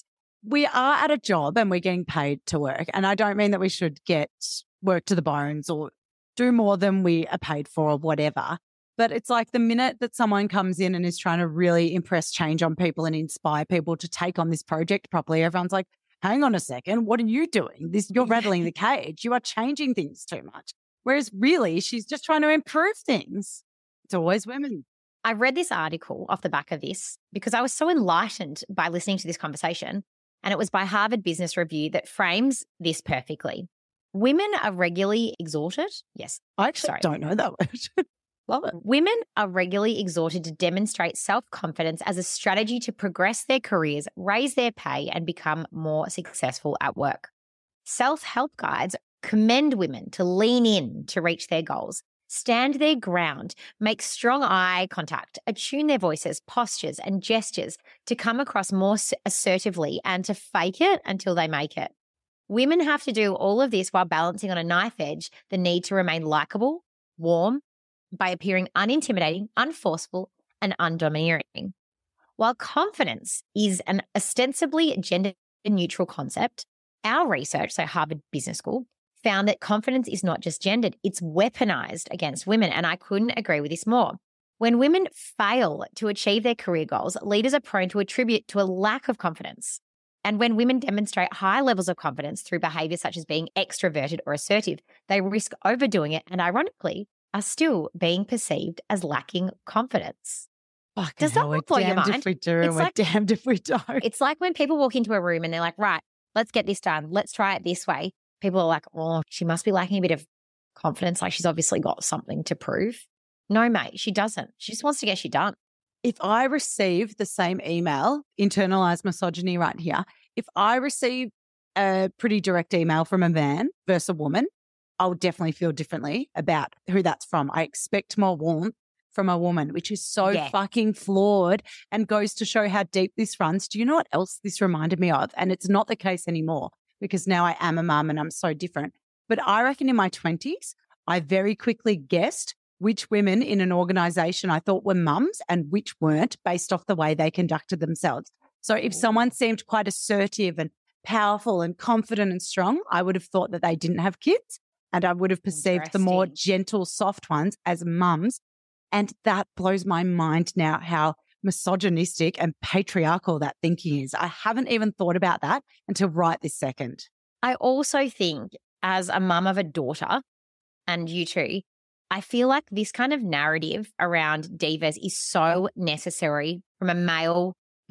we are at a job and we're getting paid to work. And I don't mean that we should get work to the bones or do more than we are paid for or whatever. But it's like the minute that someone comes in and is trying to really impress change on people and inspire people to take on this project properly, everyone's like, hang on a second, what are you doing? This, you're rattling the cage. You are changing things too much. Whereas really, she's just trying to improve things. It's always women. I read this article off the back of this because I was so enlightened by listening to this conversation. And it was by Harvard Business Review that frames this perfectly. Women are regularly exhorted. Yes. I actually sorry. don't know that word. Love it. Women are regularly exhorted to demonstrate self-confidence as a strategy to progress their careers, raise their pay, and become more successful at work. Self-help guides commend women to lean in to reach their goals, stand their ground, make strong eye contact, attune their voices, postures, and gestures to come across more assertively and to fake it until they make it. Women have to do all of this while balancing on a knife edge the need to remain likable, warm, by appearing unintimidating, unforceful, and undomineering. While confidence is an ostensibly gender-neutral concept, our research, so Harvard Business School, found that confidence is not just gendered, it's weaponized against women, and I couldn't agree with this more. When women fail to achieve their career goals, leaders are prone to attribute to a lack of confidence. And when women demonstrate high levels of confidence through behavior such as being extroverted or assertive, they risk overdoing it and, ironically, are still being perceived as lacking confidence. Fucking Does that hell, not blow we're your damned mind? if we do and It's we're like- damned if we don't. It's like when people walk into a room and they're like, right, let's get this done. Let's try it this way. People are like, oh, she must be lacking a bit of confidence. Like she's obviously got something to prove. No, mate, she doesn't. She just wants to get shit done. If I receive the same email, internalized misogyny right here, if I receive a pretty direct email from a man versus a woman, I'll definitely feel differently about who that's from. I expect more warmth from a woman, which is so Yeah. fucking flawed and goes to show how deep this runs. Do you know what else this reminded me of? And it's not the case anymore because now I am a mum and I'm so different. But I reckon in my twenties, I very quickly guessed which women in an organization I thought were mums and which weren't based off the way they conducted themselves. So if someone seemed quite assertive and powerful and confident and strong, I would have thought that they didn't have kids. And I would have perceived the more Interesting. gentle, soft ones as mums. And that blows my mind now how misogynistic and patriarchal that thinking is. I haven't even thought about that until right this second. I also think as a mum of a daughter, and you too, I feel like this kind of narrative around divas is so necessary from a male,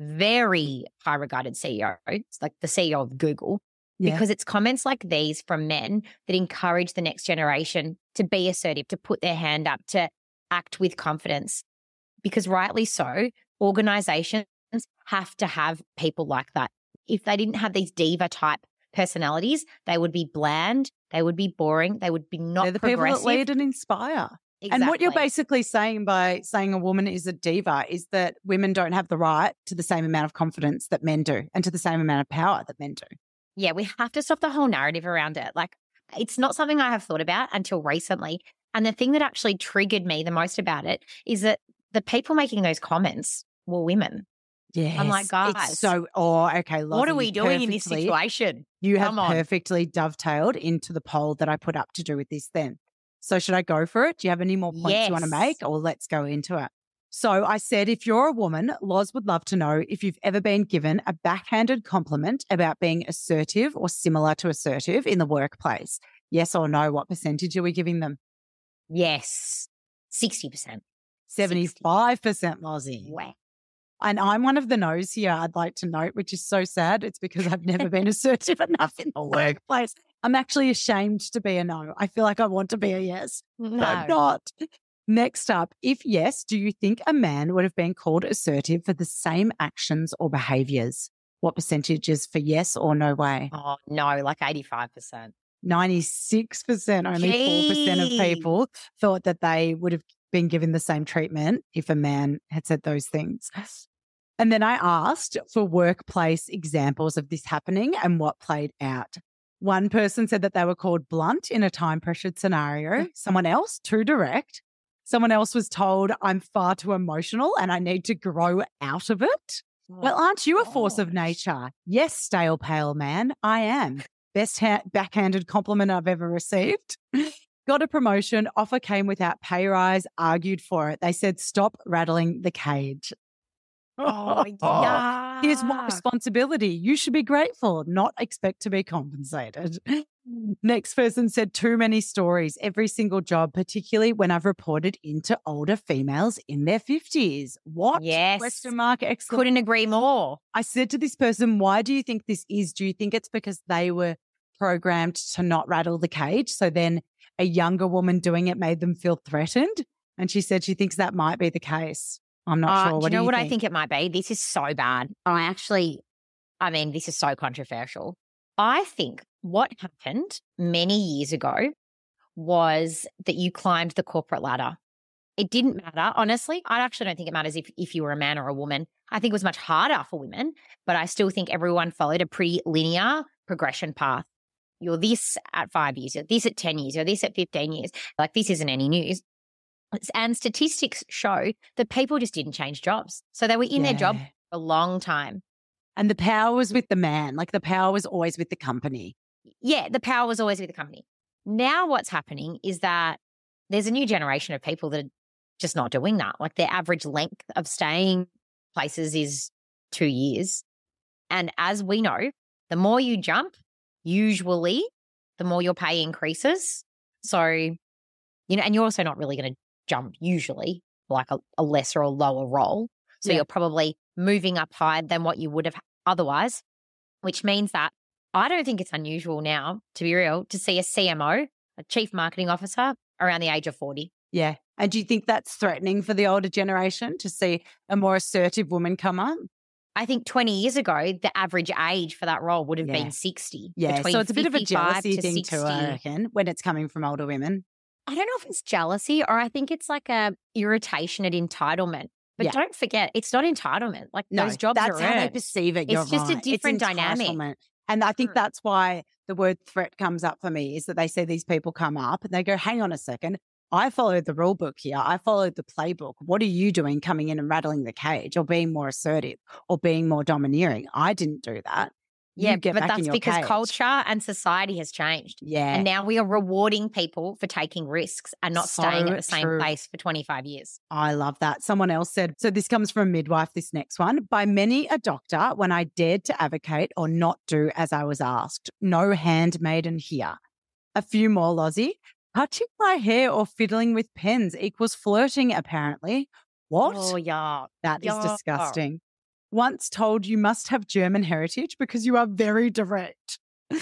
very high regarded C E O. It's like the C E O of Google. Yeah. Because it's comments like these from men that encourage the next generation to be assertive, to put their hand up, to act with confidence. Because rightly so, organizations have to have people like that. If they didn't have these diva type personalities, they would be bland, they would be boring, they would be not They're the people progressive. that lead and inspire. Exactly. And what you're basically saying by saying a woman is a diva is that women don't have the right to the same amount of confidence that men do and to the same amount of power that men do. Yeah, we have to stop the whole narrative around it. Like, it's not something I have thought about until recently. And the thing that actually triggered me the most about it is that the people making those comments were women. Yeah, I'm like, guys, it's so. Oh, okay. what are Lozzie, we doing in this perfectly- situation? You have Come on. perfectly dovetailed into the poll that I put up to do with this then. So should I go for it? Do you have any more points you want to Yes. make, or let's go into it? So I said, if you're a woman, Loz would love to know if you've ever been given a backhanded compliment about being assertive or similar to assertive in the workplace. Yes or no? What percentage are we giving them? Yes, sixty percent. seventy-five percent, Lozzie. Wow. And I'm one of the no's here, I'd like to note, which is so sad. It's because I've never been assertive enough in the workplace. I'm actually ashamed to be a no. I feel like I want to be a yes, No. but I'm not. Next up, if yes, do you think a man would have been called assertive for the same actions or behaviors? What percentage is for yes or no way? Oh, no, like eighty-five percent. ninety-six percent, only four percent of Gee. people thought that they would have been given the same treatment if a man had said those things. And then I asked for workplace examples of this happening and what played out. One person said that they were called blunt in a time pressured scenario. Someone else, too direct. Someone else was told, I'm far too emotional and I need to grow out of it. Well, aren't you a force of gosh. nature? Yes, stale pale man, I am. Best ha- backhanded compliment I've ever received. Got a promotion, offer came without pay rise, argued for it. They said, stop rattling the cage. Oh, yeah. Here's more responsibility. You should be grateful, not expect to be compensated. Next person said, too many stories. Every single job, particularly when I've reported into older females in their fifties. What? Yes. Question mark, exclamation. Couldn't agree more. I said to this person, why do you think this is? Do you think it's because they were programmed to not rattle the cage? So then a younger woman doing it made them feel threatened? And she said she thinks that might be the case. I'm not Uh, sure. What do you know do you what think? I think it might be? This is so bad. I actually, I mean, this is so controversial. I think what happened many years ago was that you climbed the corporate ladder. It didn't matter, honestly. I actually don't think it matters if, if you were a man or a woman. I think it was much harder for women, but I still think everyone followed a pretty linear progression path. You're this at five years, you're this at ten years, you're this at fifteen years. Like, this isn't any news. And statistics show that people just didn't change jobs. So they were in their job Yeah. for a long time. And the power was with the man. Like, the power was always with the company. Yeah, the power was always with the company. Now what's happening is that there's a new generation of people that are just not doing that. Like, their average length of staying places is two years. And as we know, the more you jump, usually the more your pay increases. So, you know, and you're also not really going to jump usually like a, a lesser or lower role. So Yeah. you're probably moving up higher than what you would have otherwise, which means that I don't think it's unusual now, to be real, to see a C M O, a chief marketing officer, around the age of forty. Yeah. And do you think that's threatening for the older generation to see a more assertive woman come up? I think twenty years ago, the average age for that role would have Yeah. been sixty. Yeah. Between So it's a bit of a fifty-five jealousy to thing sixty. too, I reckon, when it's coming from older women. I don't know if it's jealousy or I think it's like a irritation at entitlement. But Yeah. don't forget, it's not entitlement. Like, No, those jobs that's are how they earned. perceive it. It's You're just a right. different It's dynamic. entitlement. And I think Mm. that's why the word threat comes up for me, is that they see these people come up and they go, hang on a second. I followed the rule book here. I followed the playbook. What are you doing coming in and rattling the cage or being more assertive or being more domineering? I didn't do that. You Yeah, get but back in that's your because cage. culture and society has changed. Yeah. And now we are rewarding people for taking risks and not staying So at the same true. place for twenty-five years. I love that. Someone else said, so this comes from a midwife, this next one. By many a doctor, when I dared to advocate or not do as I was asked. No handmaiden here. A few more, Lozzie. Touching my hair or fiddling with pens equals flirting, apparently. What? Oh, yeah. That is yeah. disgusting. Once told you must have German heritage because you are very direct.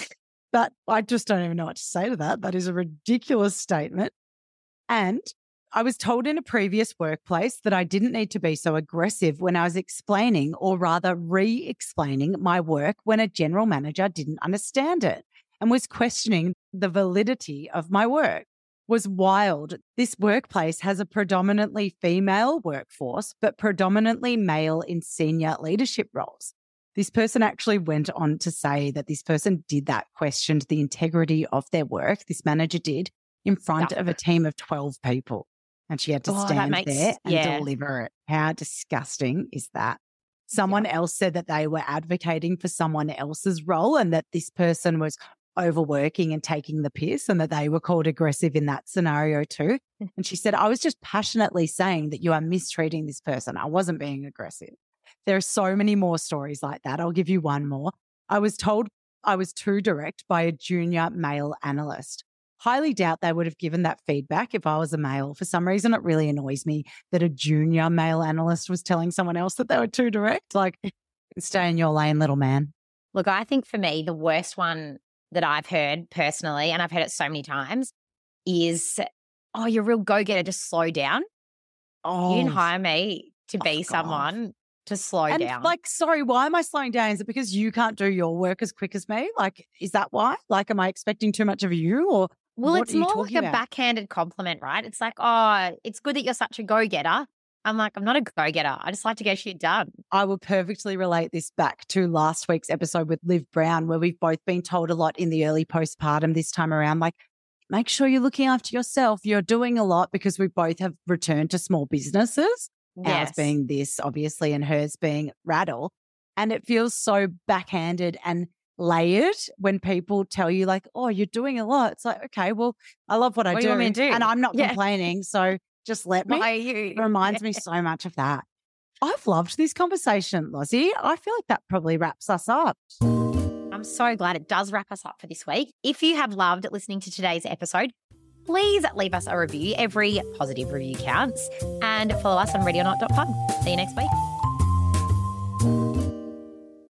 But I just don't even know what to say to that. That is a ridiculous statement. And I was told in a previous workplace that I didn't need to be so aggressive when I was explaining, or rather re-explaining my work when a general manager didn't understand it and was questioning the validity of my work. Was wild. This workplace has a predominantly female workforce, but predominantly male in senior leadership roles. This person actually went on to say that this person did that, questioned the integrity of their work. This manager did in front Yeah. of a team of twelve people. And she had to Oh, that stand makes- there and yeah. deliver it. How disgusting is that? Someone else said that they were advocating for someone else's role and that this person was overworking and taking the piss and that they were called aggressive in that scenario too. And she said, I was just passionately saying that you are mistreating this person. I wasn't being aggressive. There are so many more stories like that. I'll give you one more. I was told I was too direct by a junior male analyst. Highly doubt they would have given that feedback if I was a male. For some reason, it really annoys me that a junior male analyst was telling someone else that they were too direct. Like, stay in your lane, little man. Look, I think for me, the worst one that I've heard personally, and I've heard it so many times, is, oh, you're a real go-getter, just slow down. Oh, You didn't hire me to Oh, be God. someone to slow and down. like, sorry, why am I slowing down? Is it because you can't do your work as quick as me? Like, is that why? Like, am I expecting too much of you? Or well, what it's are you more like talking a about? backhanded compliment, right? It's like, oh, it's good that you're such a go-getter. I'm like, I'm not a go-getter. I just like to get shit done. I will perfectly relate this back to last week's episode with Liv Brown, where we've both been told a lot in the early postpartum this time around, like, make sure you're looking after yourself. You're doing a lot, because we both have returned to small businesses. Ours being this, obviously, and hers being rattle. And it feels so backhanded and layered when people tell you like, oh, you're doing a lot. It's like, okay, well, I love what I What do, do you want me to do? and I'm not Yeah. complaining. So just let me. Why are you? It reminds me so much of that. I've loved this conversation, Lozzie. I feel like that probably wraps us up. I'm so glad it does wrap us up for this week. If you have loved listening to today's episode, please leave us a review. Every positive review counts. And follow us on ready or not dot com. See you next week.